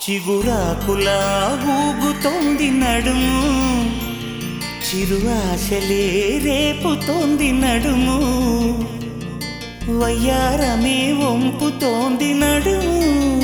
చిగురాకులా ఊగుతోంది నడుము, చిరు ఆశలే రేపుతోంది నడుము, వయ్యారమే వంపుతోంది నడుము,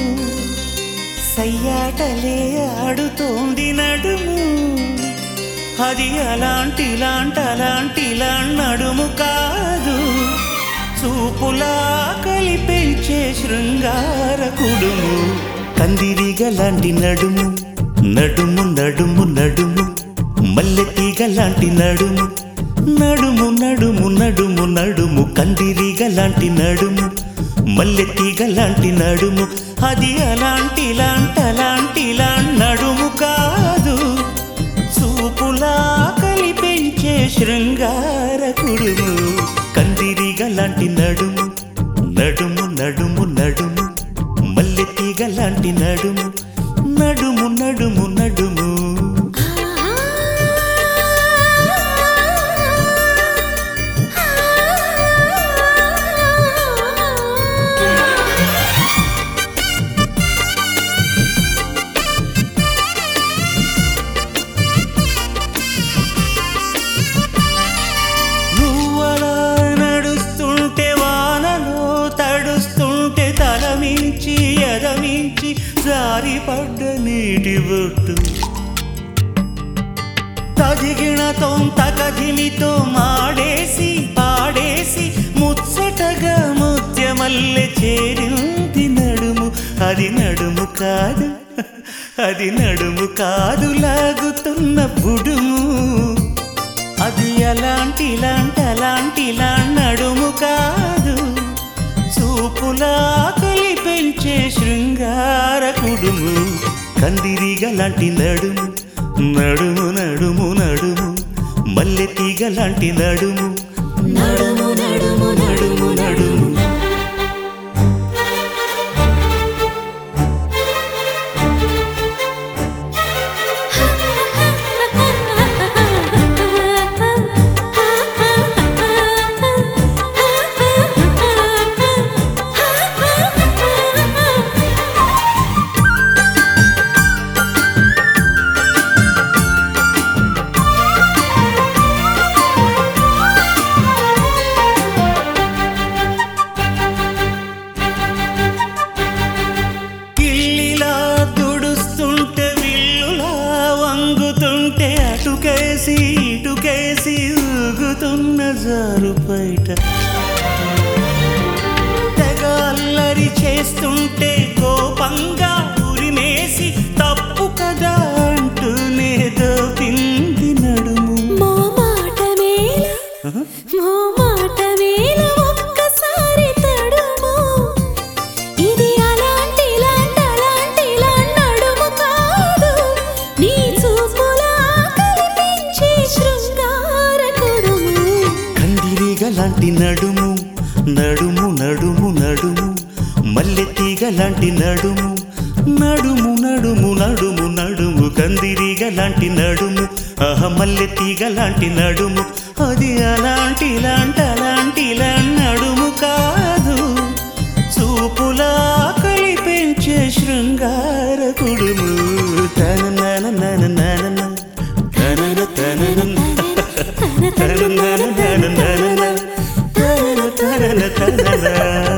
సయ్యాటలే ఆడుతోంది నడుము. అది అలాంటిలా నడుము కాదు, చూపులా కలిపించే శృంగార కుడుము. కందిరీగలాంటి నడుము, నడుము నడుము నడుము, మల్లెతీగలాంటి నడుము, నడుము నడుము నడుము నడుము. కందిరీగలాంటి నడుము, మల్లెతీగలాంటి నడుము, అది అలాంటిలా నడుము కాదు, చూపులా కలిపించే శృంగార కుడుము. కందిరీగలాంటి నడుము, నడుము నడుము నడుము, మల్లెతీగలాంటి నడుము, నడుము నడుము నడుము. ఎదమించి జారిపడ్డ నీటి బొట్టు, తదిగిణతో తగదిమితో మాడేసి పాడేసి ముచ్చటగా ముత్యమల్లె చేరింది నడుము. అది నడుము కాదు, అది నడుము కాదు, లాగుతున్న బుడుము. అది అలాంటిలా నడుము కాదు, చూపులా కలిపించే శృంగార కుడుము. కందిరీగలాంటి నడుము, నడుము నడుము నడుము, మల్లెతీగలాంటి నడుము, నడుము నడుము నడుము నడుము. ఇటుకేసి ఊగుతున్న జారు బయట, తెగ అల్లరి చేస్తుంటే కోపంగా ఉరిమేసి తప్పు కదా అంటూనే దోపింది నడుము. మో మాట మేల ఒక్కసారి తడుము, ఇది అలాంటిలా నడుము కాదు, నీ చూపులా కలిపించే శృంగార కుడుము. కందిరీగలాంటి నడుము, నడుము నడుము నడుము, మల్లెతీగలాంటి నడుము, నడుము నడుము నడుము నడుము. కందిరీగలాంటి నడుము, మల్లెతీగలాంటి నడుము, అది అలాంటిలా నడుము కాదు, చూపులా కలిపించే శృంగార కుడుము. తన నన నన నన తన తన తన తన తన తన తన